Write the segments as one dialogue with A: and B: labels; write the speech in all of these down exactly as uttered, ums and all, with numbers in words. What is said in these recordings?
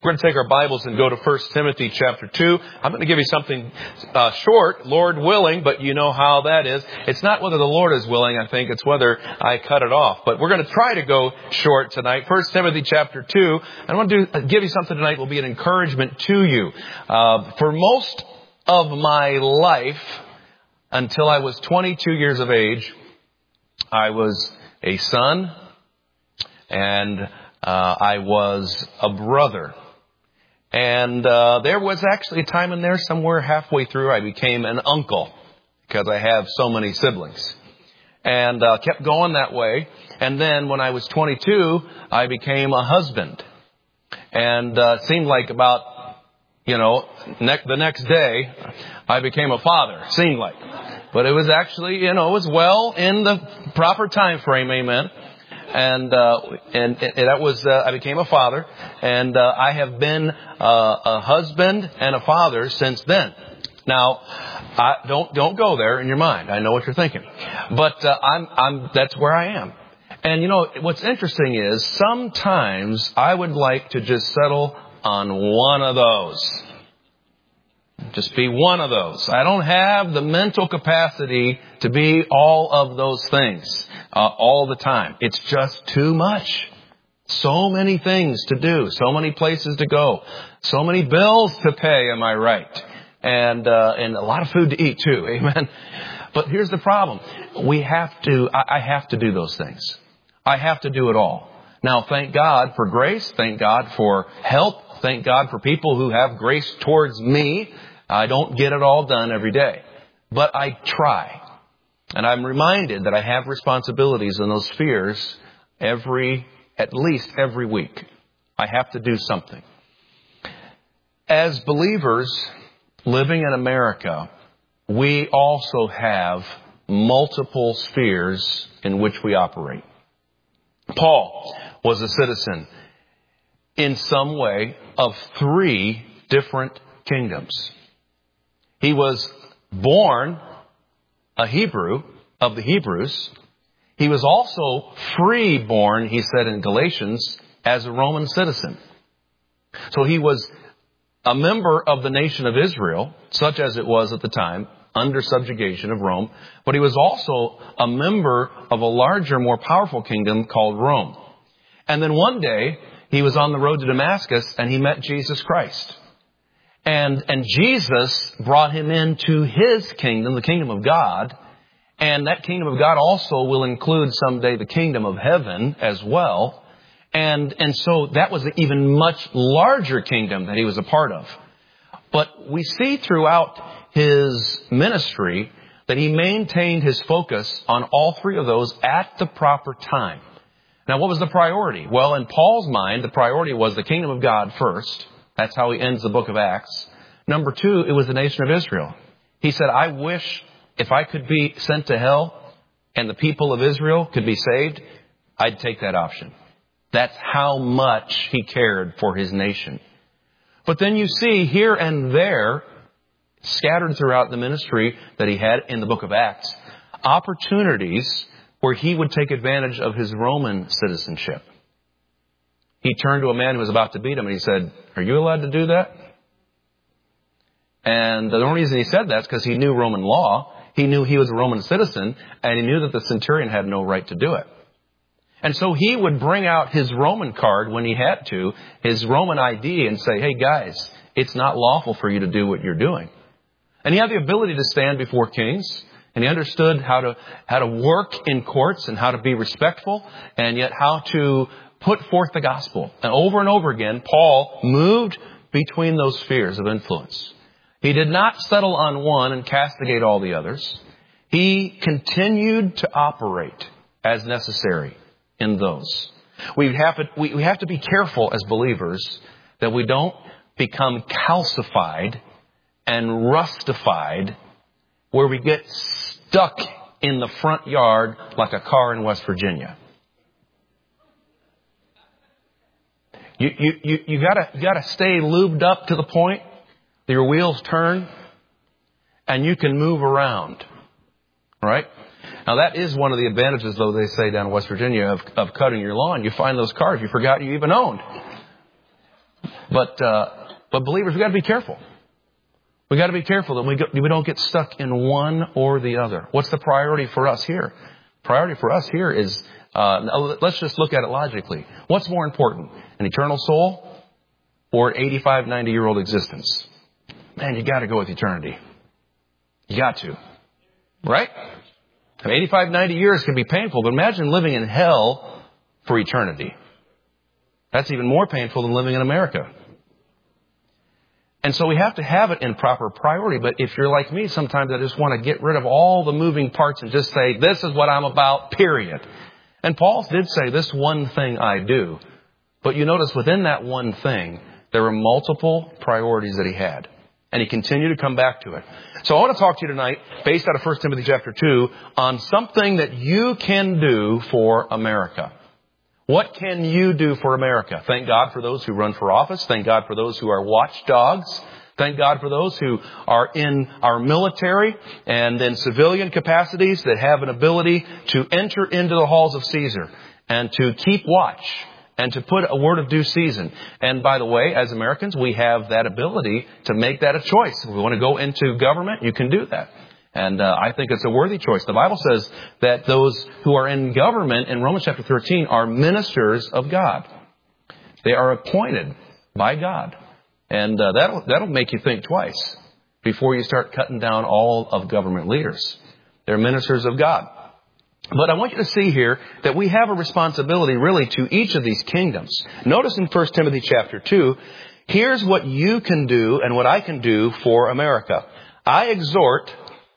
A: We're going to take our Bibles and go to First Timothy chapter two. I'm going to give you something uh, short, Lord willing, but you know how that is. It's not whether the Lord is willing, I think. It's whether I cut it off. But we're going to try to go short tonight. First Timothy chapter two. I want to do, give you something tonight that will be an encouragement to you. Uh, for most of my life, until I was twenty-two years of age, I was a son and uh, I was a brother. And uh, there was actually a time in there somewhere halfway through I became an uncle because I have so many siblings. And uh, kept going that way. And then when I was twenty-two, I became a husband. And uh, it seemed like about, you know, ne- the next day, I became a father. Seemed like. But it was actually, you know, it was well in the proper time frame, amen. And, uh, and, and that was, uh, I became a father, and, uh, I have been, uh, a husband and a father since then. Now, I don't, don't go there in your mind. I know what you're thinking, but, uh, I'm, I'm, that's where I am. And you know, what's interesting is sometimes I would like to just settle on one of those. Just be one of those. I don't have the mental capacity to be all of those things uh, all the time. It's just too much. So many things to do. So many places to go. So many bills to pay, am I right? And uh, and a lot of food to eat too, amen? But here's the problem. We have to, I, I have to do those things. I have to do it all. Now, thank God for grace. Thank God for help. Thank God for people who have grace towards me. I don't get it all done every day, but I try. And I'm reminded that I have responsibilities in those spheres every, at least every week. I have to do something. As believers living in America, we also have multiple spheres in which we operate. Paul was a citizen in some way of three different kingdoms. He was born a Hebrew of the Hebrews. He was also free-born, he said in Galatians, as a Roman citizen. So he was a member of the nation of Israel, such as it was at the time, under subjugation of Rome. But he was also a member of a larger, more powerful kingdom called Rome. And then one day, he was on the road to Damascus and he met Jesus Christ. And, and Jesus brought him into his kingdom, the kingdom of God. And that kingdom of God also will include someday the kingdom of heaven as well. And, and so that was an even much larger kingdom that he was a part of. But we see throughout his ministry that he maintained his focus on all three of those at the proper time. Now, what was the priority? Well, in Paul's mind, the priority was the kingdom of God first. That's how he ends the book of Acts. Number two, it was the nation of Israel. He said, I wish if I could be sent to hell and the people of Israel could be saved, I'd take that option. That's how much he cared for his nation. But then you see here and there, scattered throughout the ministry that he had in the book of Acts, opportunities where he would take advantage of his Roman citizenship. He turned to a man who was about to beat him and he said, are you allowed to do that? And the only reason he said that is because he knew Roman law. He knew he was a Roman citizen and he knew that the centurion had no right to do it. And so he would bring out his Roman card when he had to, his Roman I D, and say, hey guys, it's not lawful for you to do what you're doing. And he had the ability to stand before kings. And he understood how to, how to work in courts and how to be respectful and yet how to put forth the gospel. And over and over again, Paul moved between those spheres of influence. He did not settle on one and castigate all the others. He continued to operate as necessary in those. We have to, we, we have to be careful as believers that we don't become calcified and rustified where we get stuck in the front yard like a car in West Virginia. You, you, you, you gotta, you gotta stay lubed up to the point that your wheels turn and you can move around. Right? Now that is one of the advantages, though, they say down in West Virginia of, of cutting your lawn. You find those cars you forgot you even owned. But, uh, but believers, we got to be careful. We got to be careful that we, go, we don't get stuck in one or the other. What's the priority for us here? Priority for us here is, uh, let's just look at it logically. What's more important, an eternal soul or an eighty-five, ninety year old existence? Man, you got to go with eternity. You got to. Right? eighty-five, ninety years can be painful, but imagine living in hell for eternity. That's even more painful than living in America. And so we have to have it in proper priority. But if you're like me, sometimes I just want to get rid of all the moving parts and just say, this is what I'm about, period. And Paul did say, this one thing I do. But you notice within that one thing, there were multiple priorities that he had. And he continued to come back to it. So I want to talk to you tonight, based out of First Timothy chapter two, on something that you can do for America. What can you do for America? Thank God for those who run for office. Thank God for those who are watchdogs. Thank God for those who are in our military and in civilian capacities that have an ability to enter into the halls of Caesar and to keep watch and to put a word of due season. And by the way, as Americans, we have that ability to make that a choice. If we want to go into government, you can do that. And uh, I think it's a worthy choice. The Bible says that those who are in government in Romans chapter thirteen are ministers of God. They are appointed by God. And uh, that'll, that'll make you think twice before you start cutting down all of government leaders. They're ministers of God. But I want you to see here that we have a responsibility really to each of these kingdoms. Notice in First Timothy chapter two, here's what you can do and what I can do for America. I exhort...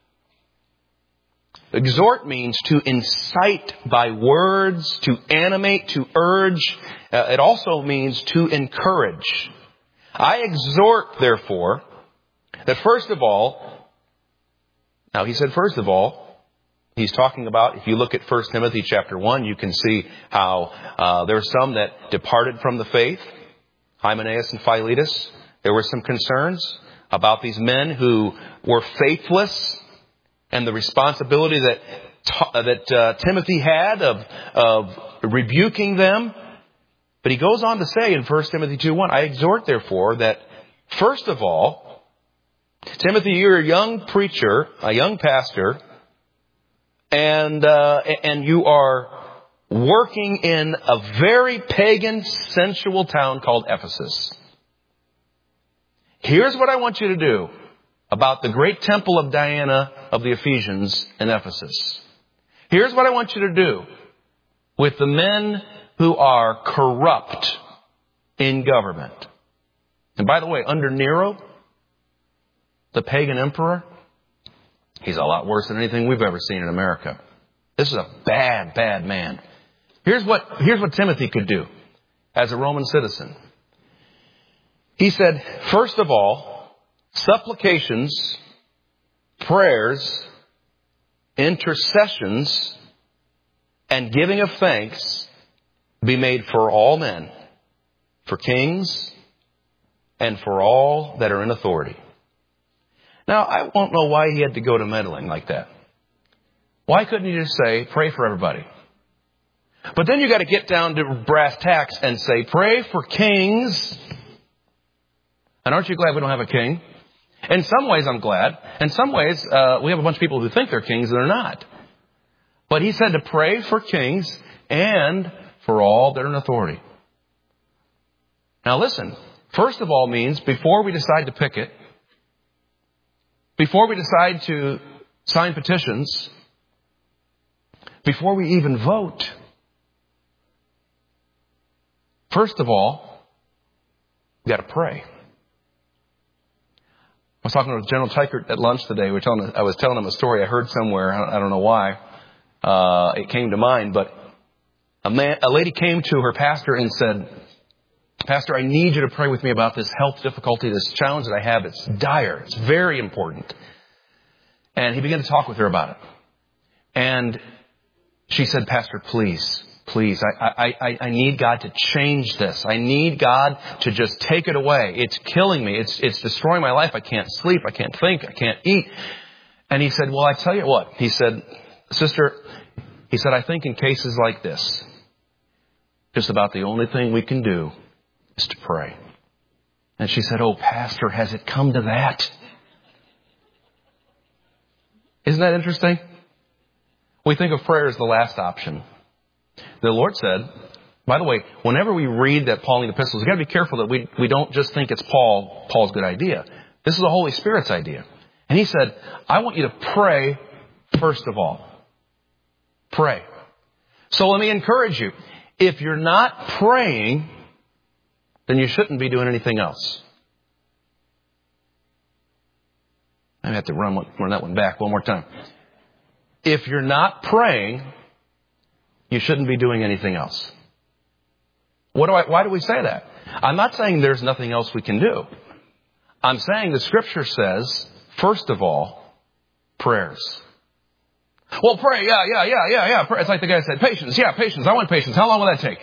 A: Exhort means to incite by words, to animate, to urge. Uh, it also means to encourage. I exhort, therefore, that first of all, now he said first of all, he's talking about, if you look at First Timothy chapter one, you can see how uh, there are some that departed from the faith, Hymenaeus and Philetus. There were some concerns about these men who were faithless, and the responsibility that that uh, Timothy had of of rebuking them. But he goes on to say in First Timothy two one, I exhort therefore that first of all, Timothy, you're a young preacher, a young pastor, and uh, and you are working in a very pagan, sensual town called Ephesus. Here's what I want you to do about the great temple of Diana of the Ephesians in Ephesus. Here's what I want you to do with the men who are corrupt in government. And by the way, under Nero, the pagan emperor, he's a lot worse than anything we've ever seen in America. This is a bad, bad man. Here's what, here's what Timothy could do as a Roman citizen. He said, first of all, supplications, prayers, intercessions, and giving of thanks be made for all men, for kings, and for all that are in authority. Now, I won't know why he had to go to meddling like that. Why couldn't he just say, pray for everybody? But then you got to get down to brass tacks and say, pray for kings. And aren't you glad we don't have a king? In some ways, I'm glad. In some ways, uh, we have a bunch of people who think they're kings and they're not. But he said to pray for kings and for all that are in authority. Now listen, first of all means before we decide to picket, before we decide to sign petitions, before we even vote, first of all, we got to pray. I was talking to General Teichert at lunch today. We were telling, I was telling him a story I heard somewhere. I don't know why. Uh, it came to mind, but a man, a lady came to her pastor and said, Pastor, I need you to pray with me about this health difficulty, this challenge that I have. It's dire. It's very important. And he began to talk with her about it. And she said, Pastor, please, please, I, I, I need God to change this. I need God to just take it away. It's killing me. It's, it's destroying my life. I can't sleep. I can't think. I can't eat. And he said, well, I tell you what, he said, sister, he said, I think in cases like this, just about the only thing we can do is to pray. And she said, oh, Pastor, has it come to that? Isn't that interesting? We think of prayer as the last option. The Lord said, by the way, whenever we read that Pauline epistles, we've got to be careful that we, we don't just think it's Paul, Paul's good idea. This is the Holy Spirit's idea. And he said, I want you to pray first of all. Pray. So let me encourage you. If you're not praying, then you shouldn't be doing anything else. I have to run, one, run that one back one more time. If you're not praying, you shouldn't be doing anything else. What do I, why do we say that? I'm not saying there's nothing else we can do. I'm saying the Scripture says, first of all, prayers. Well, pray, yeah, yeah, yeah, yeah, yeah. It's like the guy said, patience, yeah, patience. I want patience. How long will that take?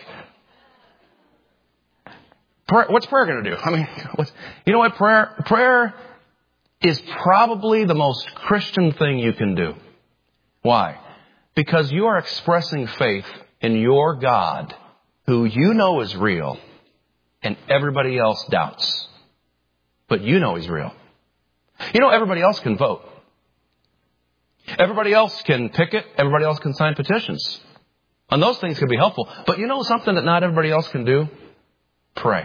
A: Prayer, what's prayer going to do? I mean, what's, you know what? Prayer, prayer is probably the most Christian thing you can do. Why? Because you are expressing faith in your God, who you know is real, and everybody else doubts. But you know He's real. You know, everybody else can vote. Everybody else can picket. Everybody else can sign petitions. And those things can be helpful. But you know something that not everybody else can do? Pray.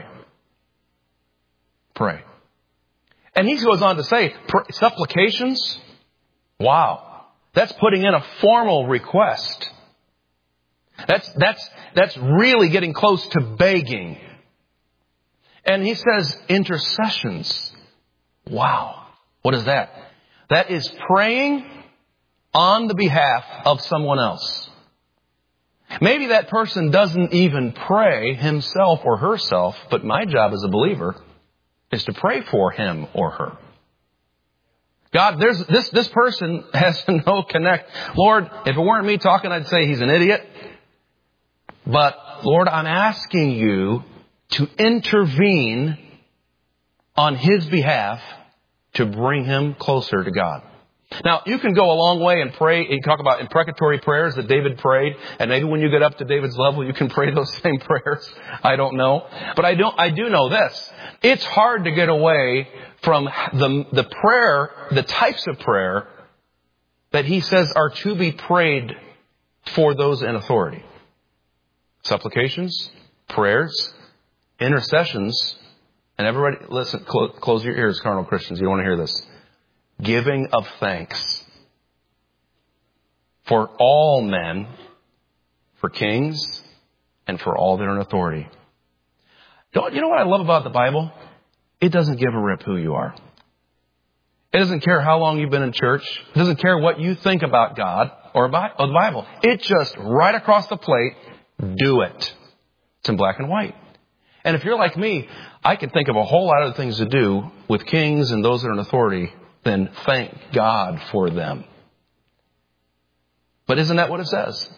A: Pray. And he goes on to say, supplications, wow, that's putting in a formal request. That's, that's, that's really getting close to begging. And he says intercessions. Wow. What is that? That is praying on the behalf of someone else. Maybe that person doesn't even pray himself or herself, but my job as a believer is to pray for him or her. God, there's this, this person has no connect. Lord, if it weren't me talking, I'd say he's an idiot. But Lord, I'm asking you to intervene on his behalf to bring him closer to God. Now, you can go a long way and pray. You talk about imprecatory prayers that David prayed. And maybe when you get up to David's level, you can pray those same prayers. I don't know. But I don't, I do know this. It's hard to get away from the, the prayer, the types of prayer that he says are to be prayed for those in authority. Supplications, prayers, intercessions, and everybody, listen, close, close your ears, carnal Christians. You don't want to hear this. Giving of thanks for all men, for kings, and for all that are in authority. Don't, you know what I love about the Bible? It doesn't give a rip who you are. It doesn't care how long you've been in church. It doesn't care what you think about God or about the Bible. It just, right across the plate, do it. It's in black and white. And if you're like me, I can think of a whole lot of things to do with kings and those that are in authority than thank God for them. But isn't that what it says?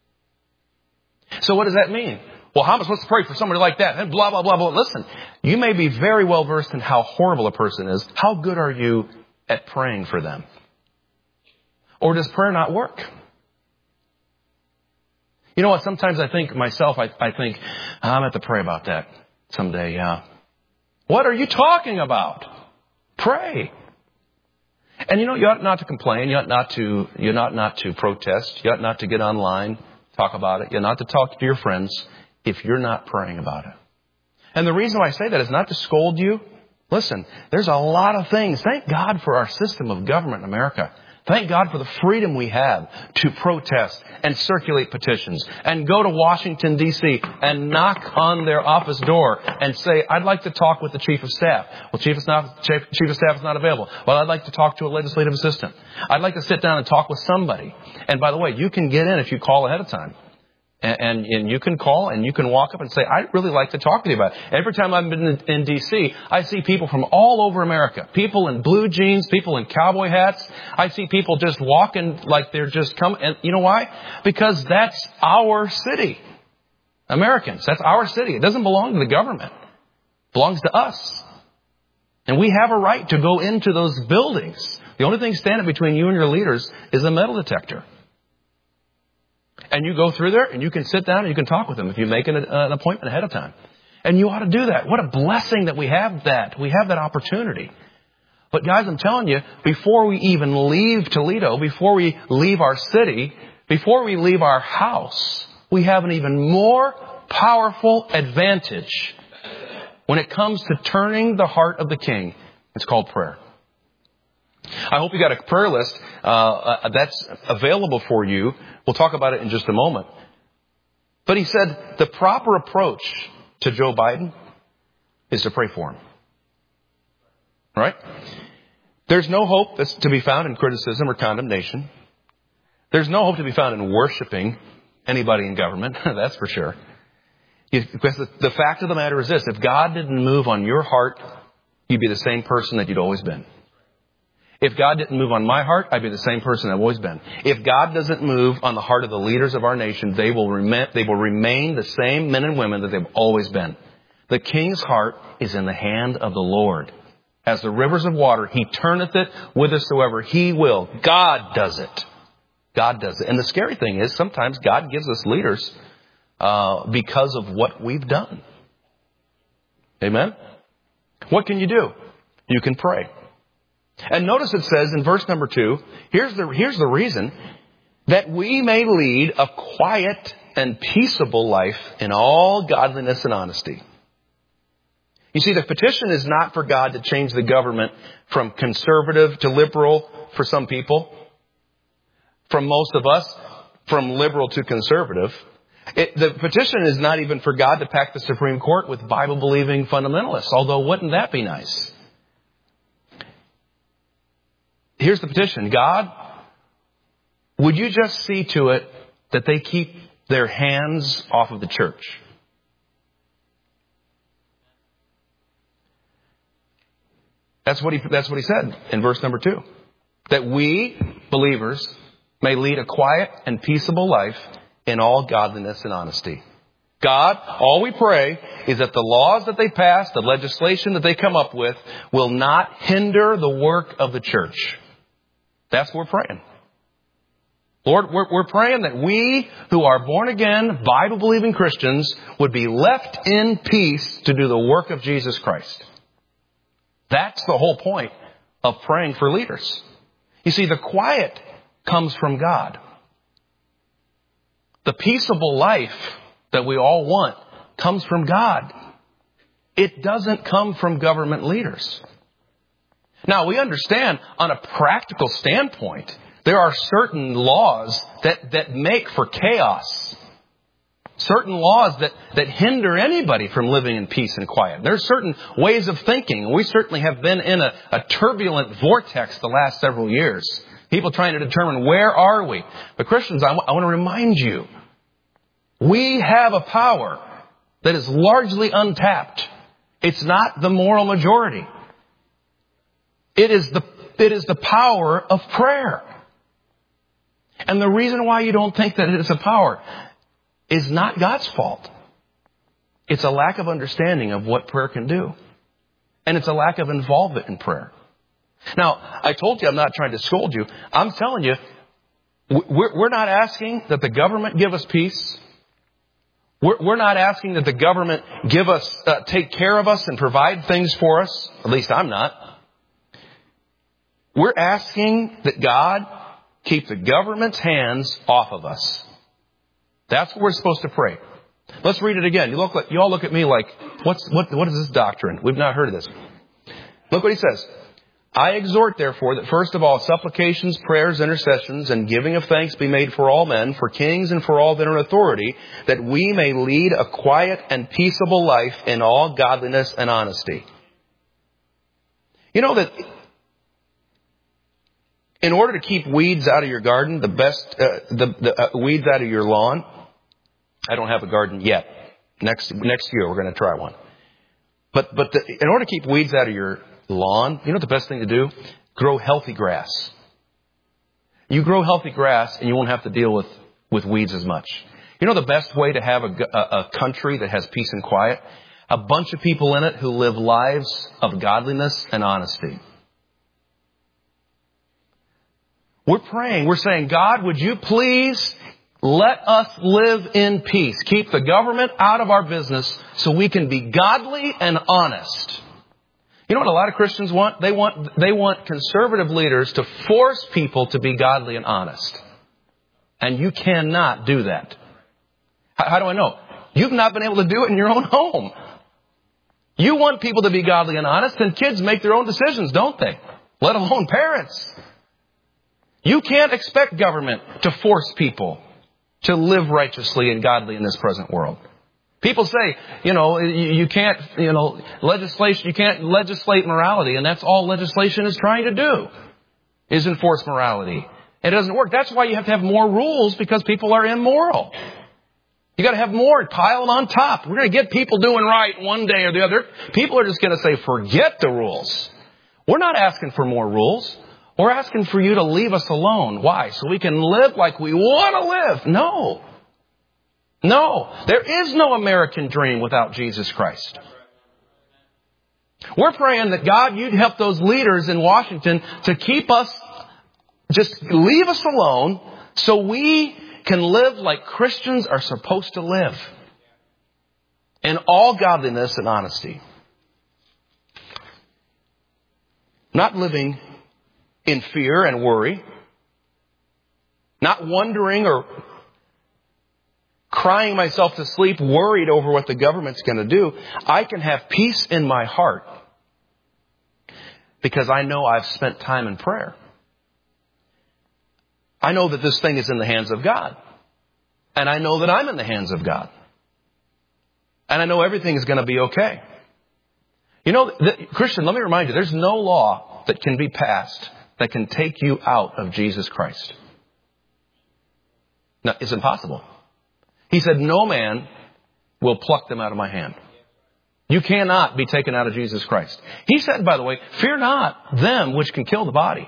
A: So what does that mean? Well, how am I supposed to pray for somebody like that? And blah, blah, blah, blah. Listen, you may be very well versed in how horrible a person is. How good are you at praying for them? Or does prayer not work? You know what? Sometimes I think myself, I, I think, I'm going to have to pray about that someday. Yeah. What are you talking about? Pray. And you know, you ought not to complain. You ought not to, you ought not to protest. You ought not to get online, talk about it. You ought not to talk to your friends if you're not praying about it. And the reason why I say that is not to scold you. Listen, there's a lot of things. Thank God for our system of government in America. Thank God for the freedom we have to protest and circulate petitions and go to Washington, D C and knock on their office door and say, I'd like to talk with the chief of staff. Well, chief of staff, chief of staff is not available. Well, I'd like to talk to a legislative assistant. I'd like to sit down and talk with somebody. And by the way, you can get in if you call ahead of time. And, and, and you can call and you can walk up and say, I'd really like to talk with you about it. Every time I've been in, in D C, I see people from all over America. People in blue jeans, people in cowboy hats. I see people just walking like they're just coming. And you know why? Because that's our city. Americans, that's our city. It doesn't belong to the government. It belongs to us. And we have a right to go into those buildings. The only thing standing between you and your leaders is a metal detector. And you go through there and you can sit down and you can talk with them if you make an, uh, an appointment ahead of time. And you ought to do that. What a blessing that we have that. We have that opportunity. But guys, I'm telling you, before we even leave Toledo, before we leave our city, before we leave our house, we have an even more powerful advantage when it comes to turning the heart of the King. It's called prayer. I hope you got a prayer list uh, that's available for you. We'll talk about it in just a moment. But he said the proper approach to Joe Biden is to pray for him. Right? There's no hope that's to be found in criticism or condemnation. There's no hope to be found in worshiping anybody in government. That's for sure. Because the, the fact of the matter is this. If God didn't move on your heart, you'd be the same person that you'd always been. If God didn't move on my heart, I'd be the same person I've always been. If God doesn't move on the heart of the leaders of our nation, they will remain, they will remain the same men and women that they've always been. The King's heart is in the hand of the Lord. As the rivers of water, He turneth it whithersoever He will. God does it. God does it. And the scary thing is sometimes God gives us leaders uh, because of what we've done. Amen? What can you do? You can pray. And notice it says in verse number two, here's the, here's the reason, that we may lead a quiet and peaceable life in all godliness and honesty. You see, the petition is not for God to change the government from conservative to liberal for some people. From most of us, from liberal to conservative. It, the petition is not even for God to pack the Supreme Court with Bible-believing fundamentalists, although wouldn't that be nice? Here's the petition. God, would you just see to it that they keep their hands off of the church? That's what he, that's what he said in verse number two. That we, believers, may lead a quiet and peaceable life in all godliness and honesty. God, all we pray is that the laws that they pass, the legislation that they come up with, will not hinder the work of the church. That's what we're praying. Lord, we're, we're praying that we who are born again, Bible-believing Christians would be left in peace to do the work of Jesus Christ. That's the whole point of praying for leaders. You see, the quiet comes from God. The peaceable life that we all want comes from God. It doesn't come from government leaders. Now, we understand on a practical standpoint, there are certain laws that, that make for chaos. Certain laws that, that hinder anybody from living in peace and quiet. There's certain ways of thinking. We certainly have been in a, a turbulent vortex the last several years. People trying to determine where are we. But Christians, I, w- I want to remind you, we have a power that is largely untapped. It's not the moral majority. It is the, it is the power of prayer. And the reason why you don't think that it is a power is not God's fault. It's a lack of understanding of what prayer can do. And it's a lack of involvement in prayer. Now, I told you I'm not trying to scold you. I'm telling you, we're not asking that the government give us peace. We're not asking that the government give us, uh, take care of us and provide things for us. At least I'm not. We're asking that God keep the government's hands off of us. That's what we're supposed to pray. Let's read it again. You look like, you all look at me like, what's, what, what is this doctrine? We've not heard of this. Look what he says. I exhort, therefore, that first of all, supplications, prayers, intercessions, and giving of thanks be made for all men, for kings and for all that are in authority, that we may lead a quiet and peaceable life in all godliness and honesty. You know that in order to keep weeds out of your garden, the best, uh, the, the uh, weeds out of your lawn, I don't have a garden yet. Next, next year we're going to try one. But, but the, in order to keep weeds out of your lawn, you know what the best thing to do? Grow healthy grass. You grow healthy grass and you won't have to deal with, with weeds as much. You know the best way to have a, a, a country that has peace and quiet? A bunch of people in it who live lives of godliness and honesty. We're praying. We're saying, God, would you please Let us live in peace. Keep the government out of our business so we can be godly and honest. You know what a lot of Christians want? They want, they want conservative leaders to force people to be godly and honest. And you cannot do that. How, how do I know? You've not been able to do it in your own home. You want people to be godly and honest, and kids make their own decisions, don't they? Let alone parents. You can't expect government to force people to live righteously and godly in this present world. People say, you know, you can't, you know, legislation, you can't legislate morality, and that's all legislation is trying to do, is enforce morality. It doesn't work. That's why you have to have more rules, because people are immoral. You got to have more, pile them on top. We're going to get people doing right one day or the other. People are just going to say, forget the rules. We're not asking for more rules. We're asking for you to leave us alone. Why? So we can live like we want to live. No. No. There is no American dream without Jesus Christ. We're praying that God, you'd help those leaders in Washington to keep us, just leave us alone so we can live like Christians are supposed to live. In all godliness and honesty. Not living in fear and worry. Not wondering or crying myself to sleep, worried over what the government's going to do. I can have peace in my heart because I know I've spent time in prayer. I know that this thing is in the hands of God. And I know that I'm in the hands of God. And I know everything is going to be okay. You know, the, Christian, let me remind you, there's no law that can be passed that can take you out of Jesus Christ. No, it's impossible. He said, no man will pluck them out of my hand. You cannot be taken out of Jesus Christ. He said, by the way, fear not them which can kill the body.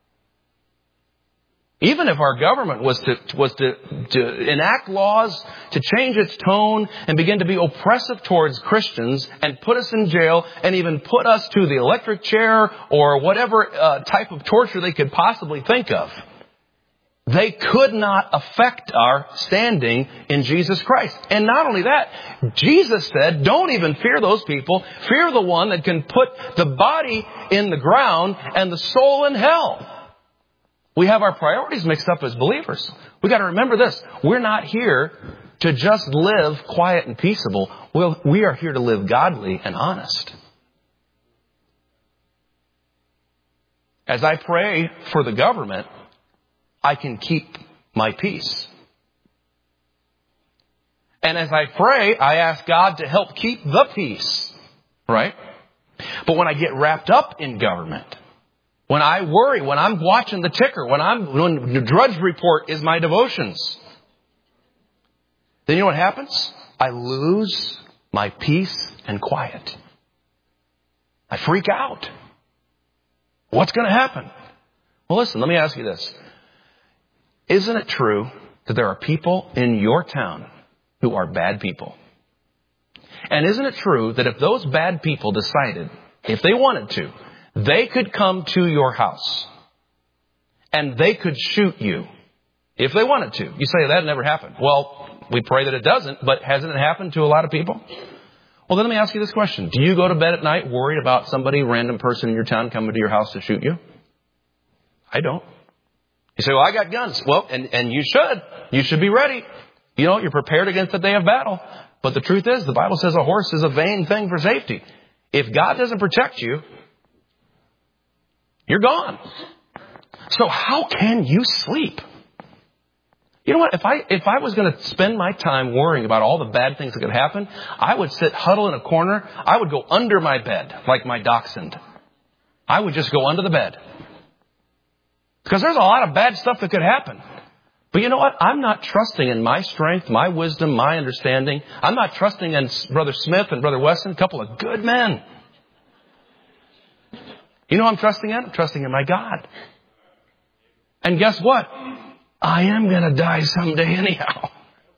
A: Even if our government was to, was to, to enact laws to change its tone and begin to be oppressive towards Christians and put us in jail and even put us to the electric chair or whatever uh, type of torture they could possibly think of, they could not affect our standing in Jesus Christ. And not only that, Jesus said, don't even fear those people. Fear the one that can put the body in the ground and the soul in hell. We have our priorities mixed up as believers. We got to remember this. We're not here to just live quiet and peaceable. Well, we are here to live godly and honest. As I pray for the government, I can keep my peace. And as I pray, I ask God to help keep the peace. Right? But when I get wrapped up in government, when I worry, when I'm watching the ticker, when I'm when the Drudge Report is my devotions, then you know what happens? I lose my peace and quiet. I freak out. What's going to happen? Well, listen, let me ask you this. Isn't it true that there are people in your town who are bad people? And isn't it true that if those bad people decided, if they wanted to, they could come to your house and they could shoot you if they wanted to? You say that never happened. Well, we pray that it doesn't, but hasn't it happened to a lot of people? Well, then let me ask you this question. Do you go to bed at night worried about somebody, random person in your town coming to your house to shoot you? I don't. You say, well, I got guns. Well, and, and you should. You should be ready. You know, you're prepared against the day of battle. But the truth is, the Bible says a horse is a vain thing for safety. If God doesn't protect you, you're gone. So how can you sleep? You know what? If I if I was going to spend my time worrying about all the bad things that could happen, I would sit huddle in a corner. I would go under my bed like my dachshund. I would just go under the bed. Because there's a lot of bad stuff that could happen. But you know what? I'm not trusting in my strength, my wisdom, my understanding. I'm not trusting in Brother Smith and Brother Weston, a couple of good men. You know what I'm trusting in? I'm trusting in my God. And guess what? I am going to die someday anyhow.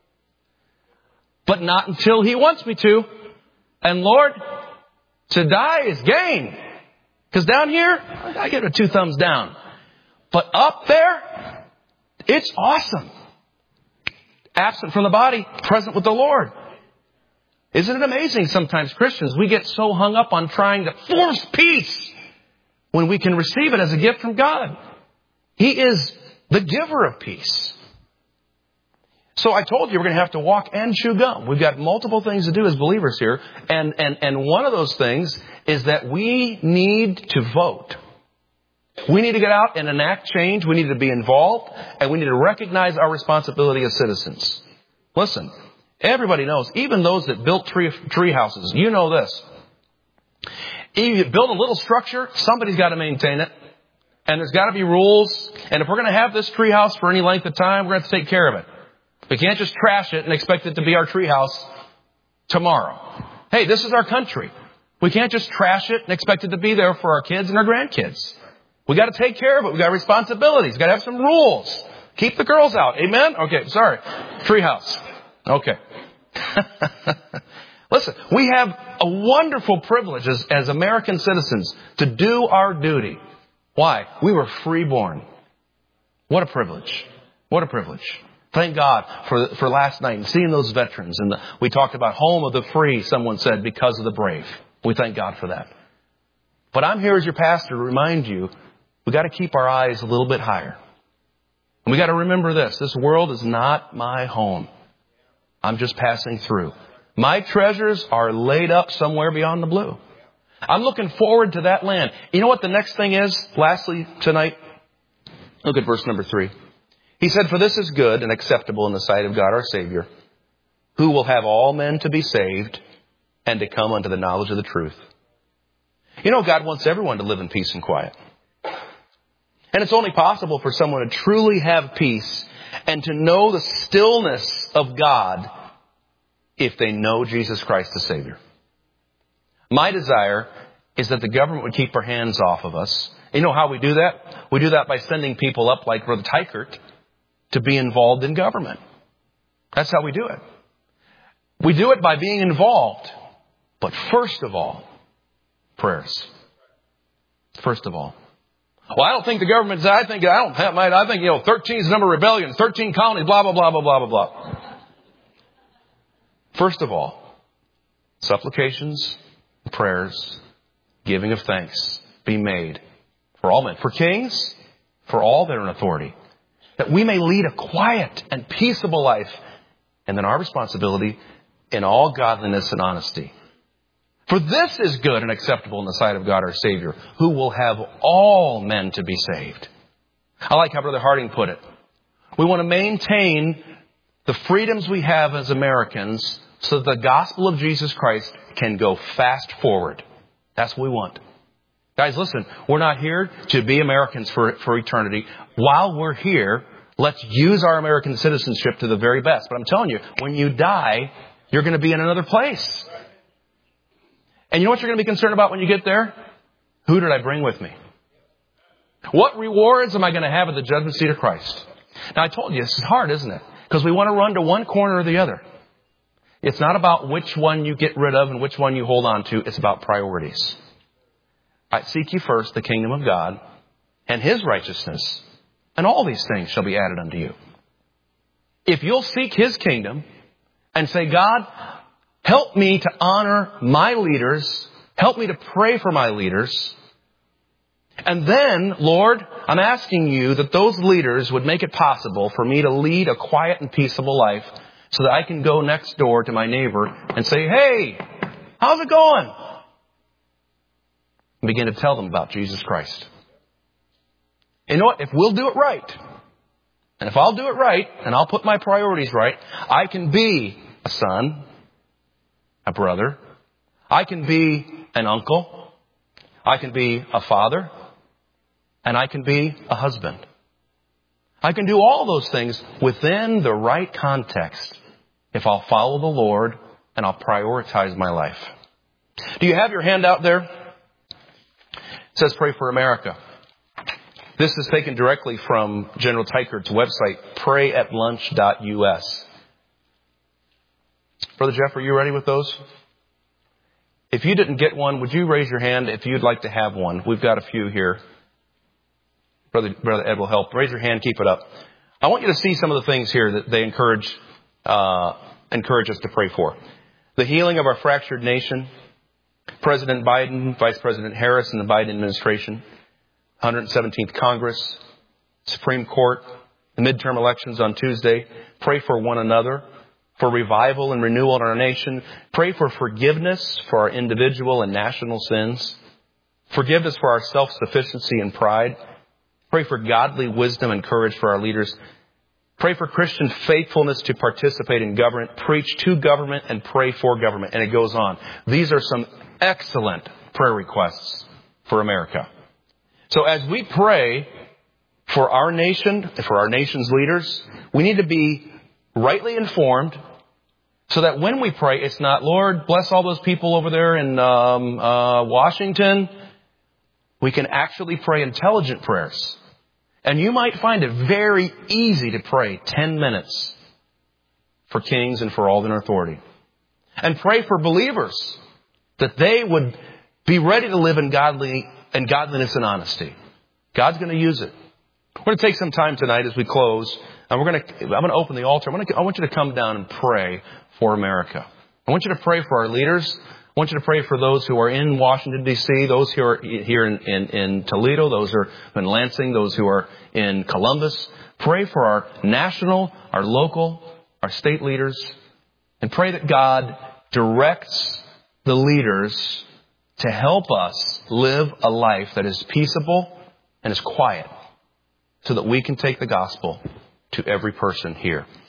A: But not until He wants me to. And Lord, to die is gain. Because down here, I get a two thumbs down. But up there, it's awesome. Absent from the body, present with the Lord. Isn't it amazing sometimes, Christians, we get so hung up on trying to force peace when we can receive it as a gift from God. He is the giver of peace. So I told you we're going to have to walk and chew gum. We've got multiple things to do as believers here. And, and, and one of those things is that we need to vote. We need to get out and enact change. We need to be involved. And we need to recognize our responsibility as citizens. Listen, everybody knows, even those that built tree, tree houses, you know this. If you build a little structure, somebody's got to maintain it. And there's got to be rules. And if we're going to have this tree house for any length of time, we're going to have to take care of it. We can't just trash it and expect it to be our tree house tomorrow. Hey, this is our country. We can't just trash it and expect it to be there for our kids and our grandkids. We got to take care of it. We got responsibilities. We got to have some rules. Keep the girls out. Amen? Okay, sorry. Tree house. Okay. Listen, we have a wonderful privilege as, as American citizens to do our duty. Why? We were freeborn. What a privilege. What a privilege. Thank God for for last night and seeing those veterans. And the, we talked about home of the free, someone said, because of the brave. We thank God for that. But I'm here as your pastor to remind you, we got to keep our eyes a little bit higher. And we got to remember this. This world is not my home. I'm just passing through. My treasures are laid up somewhere beyond the blue. I'm looking forward to that land. You know what the next thing is? Lastly, tonight, look at verse number three. He said, for this is good and acceptable in the sight of God our Savior, who will have all men to be saved and to come unto the knowledge of the truth. You know, God wants everyone to live in peace and quiet. And it's only possible for someone to truly have peace and to know the stillness of God if they know Jesus Christ as Savior. My desire is that the government would keep their hands off of us. You know how we do that? We do that by sending people up like Brother Teichert to be involved in government. That's how we do it. We do it by being involved. But first of all, prayers. First of all. Well, I don't think the government's, I think, I don't have, I think, you know, thirteen is the number of rebellions, thirteen colonies, blah, blah, blah, blah, blah, blah, blah. First of all, supplications, prayers, giving of thanks be made for all men, for kings, for all that are in authority, that we may lead a quiet and peaceable life, and then our responsibility in all godliness and honesty. For this is good and acceptable in the sight of God our Savior, who will have all men to be saved. I like how Brother Harding put it. We want to maintain the freedoms we have as Americans so that the gospel of Jesus Christ can go fast forward. That's what we want. Guys, listen, we're not here to be Americans for, for eternity. While we're here, let's use our American citizenship to the very best. But I'm telling you, when you die, you're going to be in another place. And you know what you're going to be concerned about when you get there? Who did I bring with me? What rewards am I going to have at the judgment seat of Christ? Now, I told you, this is hard, isn't it? Because we want to run to one corner or the other. It's not about which one you get rid of and which one you hold on to. It's about priorities. I seek ye first the kingdom of God and His righteousness, and all these things shall be added unto you. If you'll seek His kingdom and say, God, help me to honor my leaders, help me to pray for my leaders, and then, Lord, I'm asking you that those leaders would make it possible for me to lead a quiet and peaceable life so that I can go next door to my neighbor and say, hey, how's it going? And begin to tell them about Jesus Christ. You know what? If we'll do it right, and if I'll do it right, and I'll put my priorities right, I can be a son, a brother. I can be an uncle. I can be a father. And I can be a husband. I can do all those things within the right context if I'll follow the Lord and I'll prioritize my life. Do you have your hand out there? It says pray for America. This is taken directly from General Teichert's website, pray at lunch dot U S. Brother Jeff, are you ready with those? If you didn't get one, would you raise your hand if you'd like to have one? We've got a few here. Brother, Brother Ed will help. Raise your hand, keep it up. I want you to see some of the things here that they encourage uh, encourage us to pray for. The healing of our fractured nation, President Biden, Vice President Harris, and the Biden administration, one hundred seventeenth Congress, Supreme Court, the midterm elections on Tuesday. Pray for one another, for revival and renewal in our nation. Pray for forgiveness for our individual and national sins. Forgiveness for our self-sufficiency and pride. Pray for godly wisdom and courage for our leaders. Pray for Christian faithfulness to participate in government. Preach to government and pray for government. And it goes on. These are some excellent prayer requests for America. So as we pray for our nation, for our nation's leaders, we need to be rightly informed so that when we pray, it's not, Lord, bless all those people over there in um, uh, Washington. We can actually pray intelligent prayers. And you might find it very easy to pray ten minutes for kings and for all in authority. And pray for believers that they would be ready to live in godly in godliness and honesty. God's going to use it. We're going to take some time tonight as we close. And we're going to, I'm going to open the altar. I'm going to, I want you to come down and pray for America. I want you to pray for our leaders. I want you to pray for those who are in Washington, D C, those who are here in, in, in Toledo, those who are in Lansing, those who are in Columbus. Pray for our national, our local, our state leaders. And pray that God directs the leaders to help us live a life that is peaceable and is quiet so that we can take the gospel to every person here.